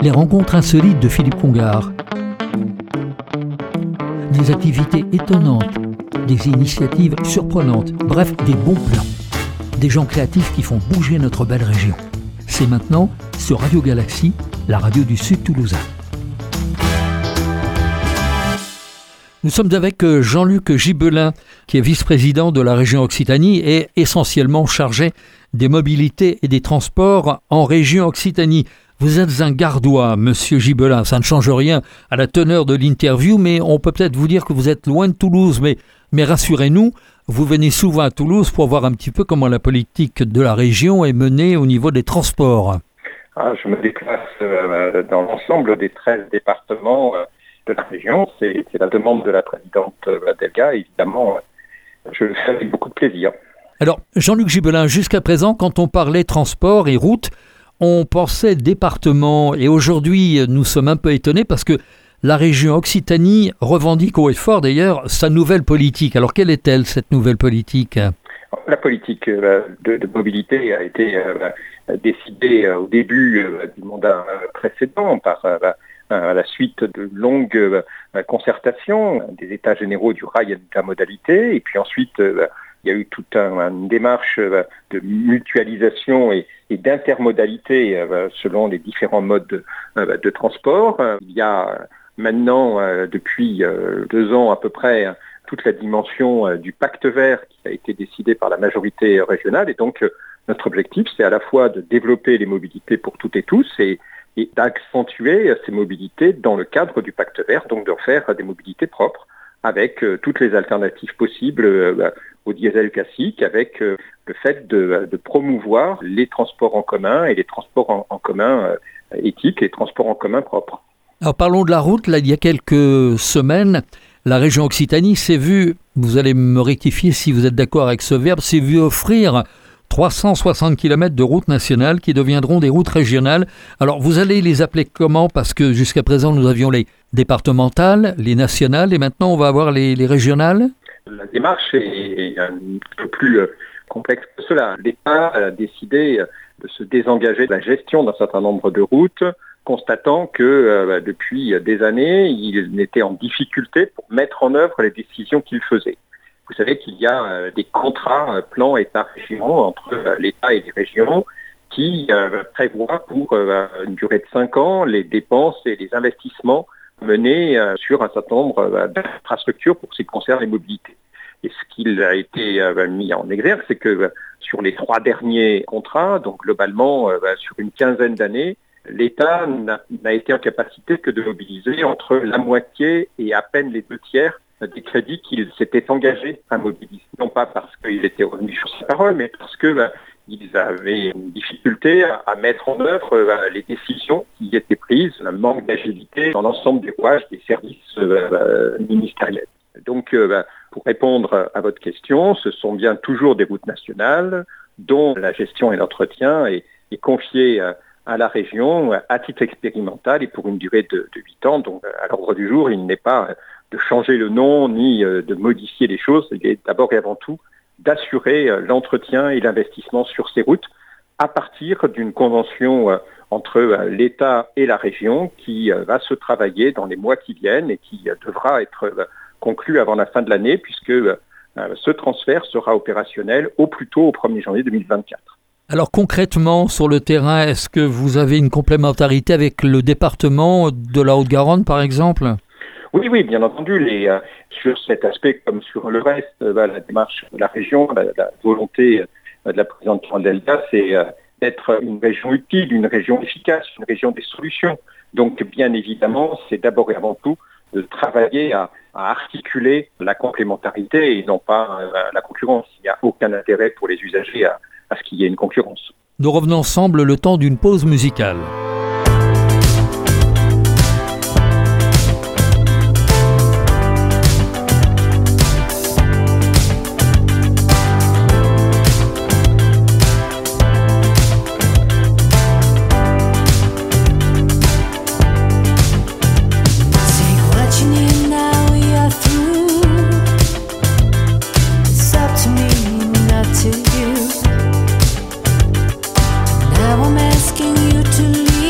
les rencontres insolites de Philippe Congar. Des activités étonnantes, des initiatives surprenantes, bref, des bons plans. Des gens créatifs qui font bouger notre belle région. C'est maintenant sur Radio Galaxie, la radio du Sud toulousain. Nous sommes avec Jean-Luc Gibelin, qui est vice-président de la région Occitanie et essentiellement chargé des mobilités et des transports en région Occitanie. Vous êtes un Gardois, monsieur Gibelin. Ça ne change rien à la teneur de l'interview, mais on peut peut-être vous dire que vous êtes loin de Toulouse. Mais rassurez-nous, vous venez souvent à Toulouse pour voir un petit peu comment la politique de la région est menée au niveau des transports. Je me déplace dans l'ensemble des 13 départements de la région. C'est la demande de la présidente Delga. Évidemment, je le fais avec beaucoup de plaisir. Alors, Jean-Luc Gibelin, jusqu'à présent, quand on parlait transport et route, on pensait département. Et aujourd'hui, nous sommes un peu étonnés parce que la région Occitanie revendique haut et fort, d'ailleurs, sa nouvelle politique. Alors, quelle est-elle, cette nouvelle politique ? La politique de mobilité a été décidée au début du mandat précédent par la suite de longues concertations des états généraux du rail et de la modalité. Et puis ensuite, il y a eu toute une démarche de mutualisation et d'intermodalité selon les différents modes de transport. Il y a maintenant, depuis 2 ans à peu près, toute la dimension du pacte vert qui a été décidé par la majorité régionale. Et donc, notre objectif, c'est à la fois de développer les mobilités pour toutes et tous et d'accentuer ces mobilités dans le cadre du pacte vert, donc de faire des mobilités propres avec toutes les alternatives possibles au diesel classique, avec le fait de promouvoir les transports en commun et les transports en commun éthiques et les transports en commun propres. Alors parlons de la route. Là, il y a quelques semaines, la région Occitanie s'est vue, vous allez me rectifier si vous êtes d'accord avec ce verbe, s'est vue offrir 360 km de routes nationales qui deviendront des routes régionales. Alors, vous allez les appeler comment ? Parce que jusqu'à présent, nous avions les départementales, les nationales, et maintenant, on va avoir les régionales ? La démarche est un peu plus complexe que cela. L'État a décidé de se désengager de la gestion d'un certain nombre de routes, constatant que depuis des années, il était en difficulté pour mettre en œuvre les décisions qu'il faisait. Vous savez qu'il y a des contrats plan État-région entre l'État et les régions qui prévoient pour une durée de 5 ans les dépenses et les investissements menés sur un certain nombre d'infrastructures pour ce qui concerne les mobilités. Et ce qui a été mis en exergue, c'est que sur les 3 derniers contrats, donc globalement sur une quinzaine d'années, l'État n'a été en capacité que de mobiliser entre la moitié et à peine les 2/3 des crédits qu'il s'était engagé à mobiliser. Non pas parce qu'il était revenu sur ses paroles, mais parce qu'ils avaient une difficulté à mettre en œuvre les décisions qui étaient prises, un manque d'agilité dans l'ensemble des rouages des services ministériels. Donc, pour répondre à votre question, ce sont bien toujours des routes nationales dont la gestion et l'entretien est confiée à la région à titre expérimental et pour une durée de 8 ans. Donc, à l'ordre du jour, il n'est pas de changer le nom ni de modifier les choses. Il est d'abord et avant tout d'assurer l'entretien et l'investissement sur ces routes à partir d'une convention entre l'État et la région qui va se travailler dans les mois qui viennent et qui devra être conclue avant la fin de l'année puisque ce transfert sera opérationnel au plus tôt au 1er janvier 2024. Alors concrètement, sur le terrain, est-ce que vous avez une complémentarité avec le département de la Haute-Garonne, par exemple ? Oui, bien entendu. Sur cet aspect, comme sur le reste, la démarche de la région, la volonté de la présidente Delga, c'est d'être une région utile, une région efficace, une région des solutions. Donc, bien évidemment, c'est d'abord et avant tout de travailler à articuler la complémentarité et non pas la concurrence. Il n'y a aucun intérêt pour les usagers à ce qu'il y ait une concurrence. Nous revenons ensemble le temps d'une pause musicale. Now I'm asking you to leave.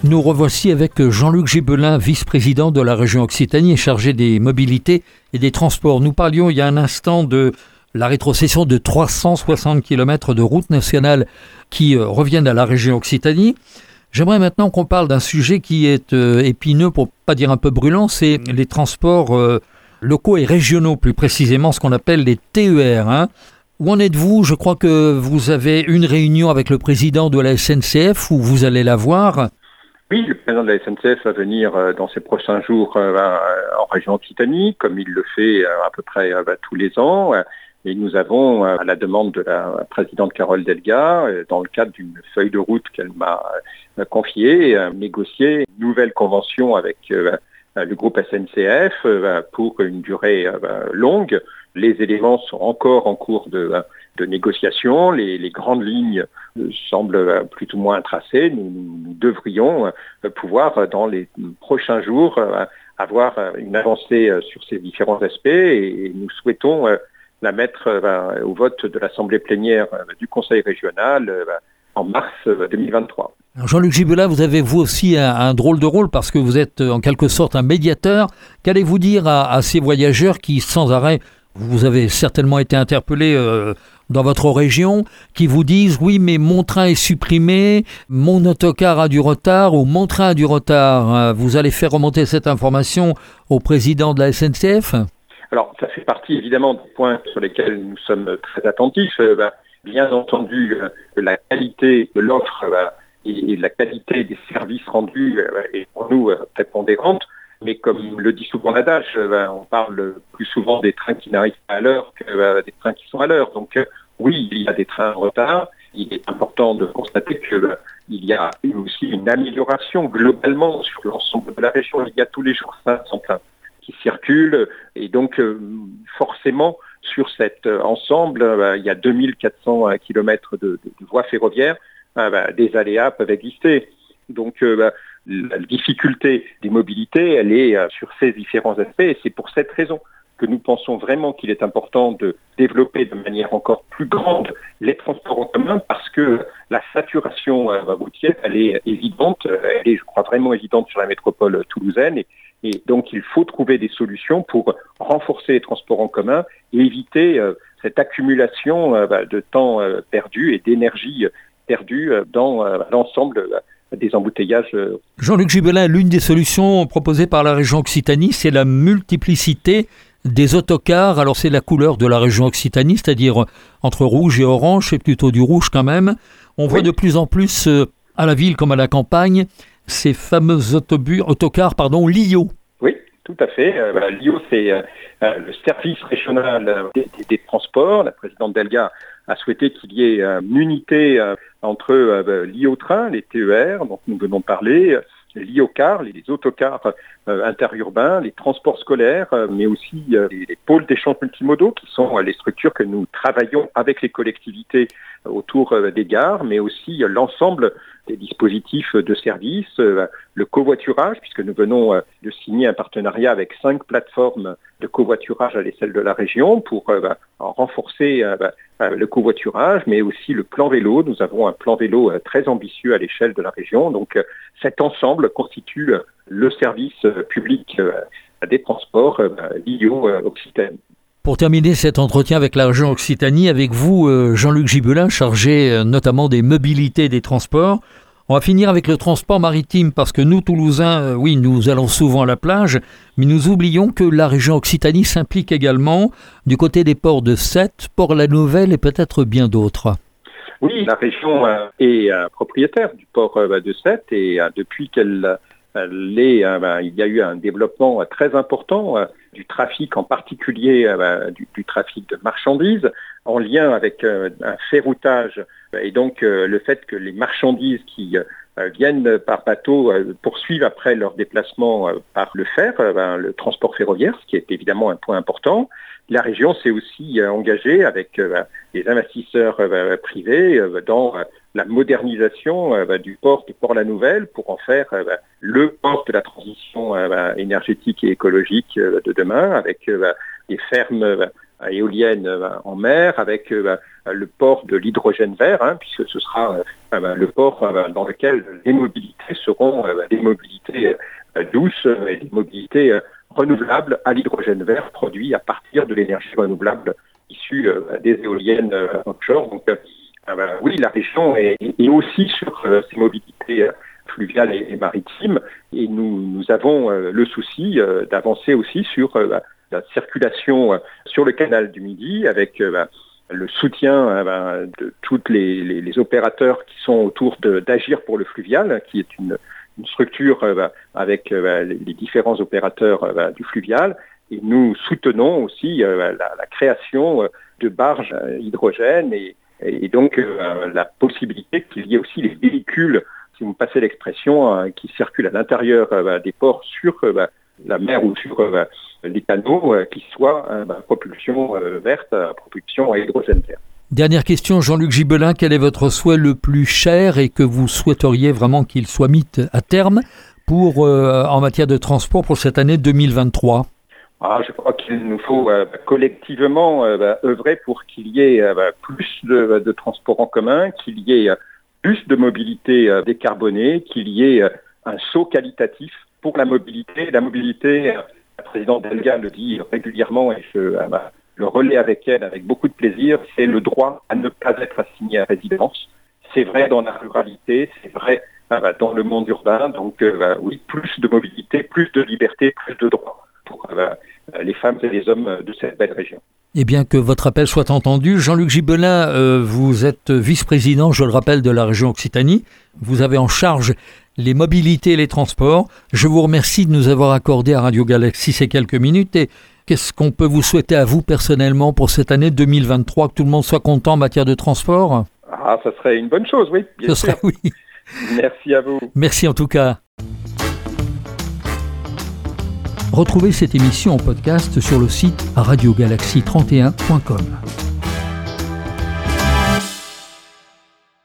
Nous revoici avec Jean-Luc Gibelin, vice-président de la région Occitanie et chargé des mobilités et des transports. Nous parlions il y a un instant de la rétrocession de 360 km de routes nationales qui reviennent à la région Occitanie. J'aimerais maintenant qu'on parle d'un sujet qui est épineux, pour pas dire un peu brûlant, c'est les transports locaux et régionaux, plus précisément ce qu'on appelle les TER. Où en êtes-vous? Je crois que vous avez une réunion avec le président de la SNCF où vous allez la voir. Oui, le président de la SNCF va venir dans ces prochains jours en région Occitanie, comme il le fait à peu près tous les ans. Et nous avons, à la demande de la présidente Carole Delga, dans le cadre d'une feuille de route qu'elle m'a confiée, négocié une nouvelle convention avec le groupe SNCF pour une durée longue. Les éléments sont encore en cours de négociation. Les grandes lignes semblent plus ou moins tracées. Nous devrions pouvoir, dans les prochains jours, avoir une avancée sur ces différents aspects et nous souhaitons la mettre au vote de l'Assemblée plénière du Conseil régional en mars 2023. Alors Jean-Luc Gibelin, vous avez vous aussi un drôle de rôle parce que vous êtes en quelque sorte un médiateur. Qu'allez-vous dire à ces voyageurs qui, sans arrêt, vous avez certainement été interpellé dans votre région, qui vous disent « Oui, mais mon train est supprimé, mon autocar a du retard ou mon train a du retard ». Vous allez faire remonter cette information au président de la SNCF ? Alors, ça fait partie évidemment des points sur lesquels nous sommes très attentifs. Bien entendu, la qualité de l'offre et la qualité des services rendus est pour nous prépondérante. Mais comme le dit souvent l'adage, on parle plus souvent des trains qui n'arrivent pas à l'heure que des trains qui sont à l'heure. Donc oui, il y a des trains en retard. Il est important de constater qu'il y a aussi une amélioration globalement sur l'ensemble de la région. Il y a tous les jours 500 trains qui circulent. Et donc forcément, sur cet ensemble, il y a 2400 km de voies ferroviaires. Des aléas peuvent exister. Donc la difficulté des mobilités, elle est sur ces différents aspects et c'est pour cette raison que nous pensons vraiment qu'il est important de développer de manière encore plus grande les transports en commun parce que la saturation routière, elle est évidente, elle est, je crois, vraiment évidente sur la métropole toulousaine et donc il faut trouver des solutions pour renforcer les transports en commun et éviter cette accumulation de temps perdu et d'énergie perdue dans l'ensemble des embouteillages. Jean-Luc Gibelin, l'une des solutions proposées par la région Occitanie, c'est la multiplicité des autocars. Alors c'est la couleur de la région Occitanie, c'est-à-dire entre rouge et orange, c'est plutôt du rouge quand même. On voit de plus en plus à la ville comme à la campagne ces fameux autocars LIO. Oui, tout à fait. LIO, c'est le service régional des transports. La présidente Delga a souhaité qu'il y ait une unité entre l'IO-train, les TER, dont nous venons de parler, les LIO-cars, les autocars interurbains, les transports scolaires, mais aussi les pôles d'échange multimodaux, qui sont les structures que nous travaillons avec les collectivités autour des gares, mais aussi l'ensemble des dispositifs de service, le covoiturage, puisque nous venons de signer un partenariat avec 5 plateformes de covoiturage à l'échelle de la région pour renforcer le covoiturage, mais aussi le plan vélo. Nous avons un plan vélo très ambitieux à l'échelle de la région. Donc cet ensemble constitue le service public des transports LIO Occitanie. Pour terminer cet entretien avec la région Occitanie, avec vous, Jean-Luc Gibelin, chargé notamment des mobilités et des transports, on va finir avec le transport maritime parce que nous, Toulousains, oui, nous allons souvent à la plage, mais nous oublions que la région Occitanie s'implique également du côté des ports de Sète, Port-la-Nouvelle et peut-être bien d'autres. Oui, la région est propriétaire du port de Sète et depuis qu'elle il y a eu un développement très important du trafic, en particulier du trafic de marchandises, en lien avec un ferroutage. Et donc le fait que les marchandises qui viennent par bateau poursuivent après leur déplacement par le fer, le transport ferroviaire, ce qui est évidemment un point important. La région s'est aussi engagée avec les investisseurs privés dans la modernisation du port de Port-la-Nouvelle pour en faire le port de la transition énergétique et écologique de demain, avec des fermes éoliennes en mer, avec le port de l'hydrogène vert, puisque ce sera le port dans lequel les mobilités seront des mobilités douces et des mobilités renouvelables à l'hydrogène vert produit à partir de l'énergie renouvelable issue des éoliennes offshore. Donc oui, la région est aussi sur ces mobilités fluviales et maritimes, et nous avons le souci d'avancer aussi sur la circulation sur le canal du Midi avec le soutien de tous les opérateurs qui sont autour d'Agir pour le fluvial, qui est une structure avec les différents opérateurs du fluvial. Et nous soutenons aussi la création de barges hydrogène et donc la possibilité qu'il y ait aussi les véhicules, si vous me passez l'expression, qui circulent à l'intérieur des ports sur la mer ou sur les canaux, qui soient propulsion verte, propulsion à hydrogène vert. Dernière question, Jean-Luc Gibelin, quel est votre souhait le plus cher et que vous souhaiteriez vraiment qu'il soit mis à terme en matière de transport pour cette année 2023 ? Je crois qu'il nous faut collectivement œuvrer pour qu'il y ait plus de transports en commun, qu'il y ait plus de mobilité décarbonée, qu'il y ait un saut qualitatif pour la mobilité. La mobilité, la présidente Delga le dit régulièrement et je le relais avec elle avec beaucoup de plaisir, c'est le droit à ne pas être assigné à résidence. C'est vrai dans la ruralité, c'est vrai dans le monde urbain. Donc oui, plus de mobilité, plus de liberté, plus de droits pour les femmes et les hommes de cette belle région. Eh bien, que votre appel soit entendu. Jean-Luc Gibelin, vous êtes vice-président, je le rappelle, de la région Occitanie. Vous avez en charge les mobilités et les transports. Je vous remercie de nous avoir accordé à Radio Galaxy ces quelques minutes. Et qu'est-ce qu'on peut vous souhaiter à vous personnellement pour cette année 2023, que tout le monde soit content en matière de transport ? Ça serait une bonne chose, oui. Bien sûr. Oui. Merci à vous. Merci en tout cas. Retrouvez cette émission en podcast sur le site radiogalaxy31.com.